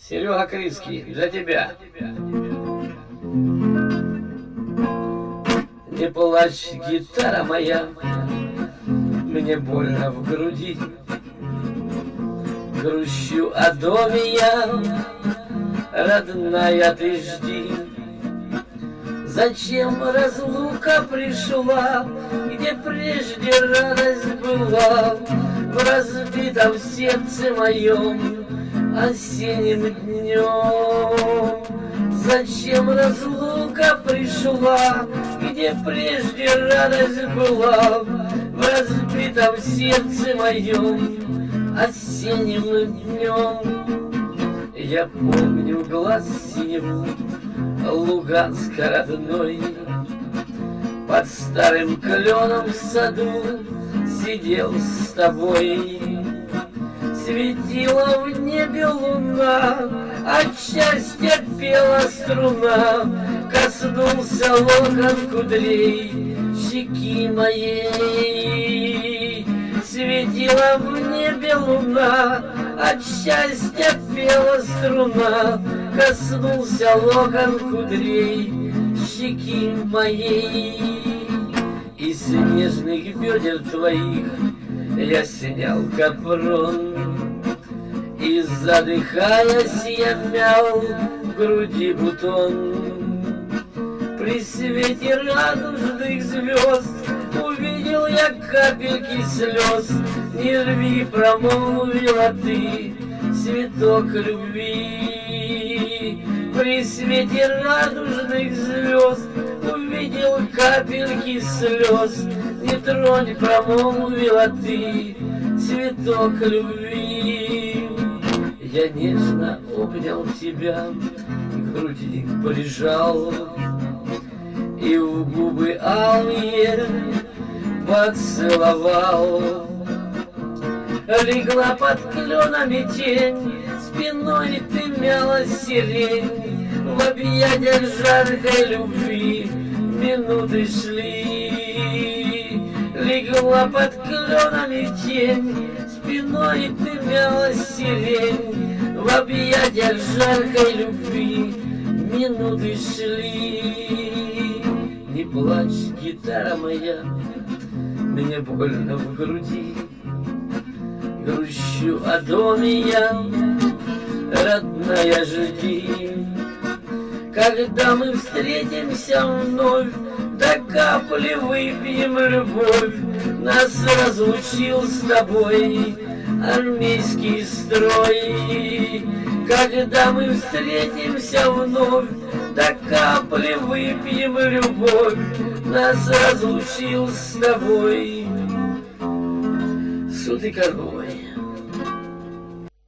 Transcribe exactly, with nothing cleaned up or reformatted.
Серега Крицкий, для тебя. Не плачь, гитара моя, мне больно в груди. Грущу о доме я, родная, ты жди. Зачем разлука пришла, где прежде радость была, в разбитом сердце моем осенним днем? Зачем разлука пришла, где прежде радость была, в разбитом сердце моем осенним днем? Я помню глаз синего Луганск родной, под старым кленом в саду сидел с тобой. Светила в небе луна, от счастья пела струна, коснулся локон кудрей щеки моей. Светила в небе луна, от счастья пела струна, коснулся локон кудрей щеки моей. Из нежных бедер твоих я снял капрон, и, задыхаясь, я мял в груди бутон. При свете радужных звезд увидел я капельки слез. Не рви, промолвила ты, цветок любви. При свете радужных звезд увидел капельки слез. Не тронь, промолвила ты, цветок любви. Я нежно обнял тебя, к груди прижал, и в губы алые поцеловал. Легла под кленами тень, спиной ты мяла сирень. В объятиях жаркой любви минуты шли. Легла под кленами тень, спиной ты мяла сирень. В объятиях жаркой любви минуты шли. Не плачь, гитара моя, мне больно в груди. Грущу о доме я, родная, жди. Когда мы встретимся вновь, до капли выпьем любовь. Нас разлучил с тобой армейский строй. Когда мы встретимся вновь, до капли выпьем любовь. Нас разлучил с тобой суд и конвой.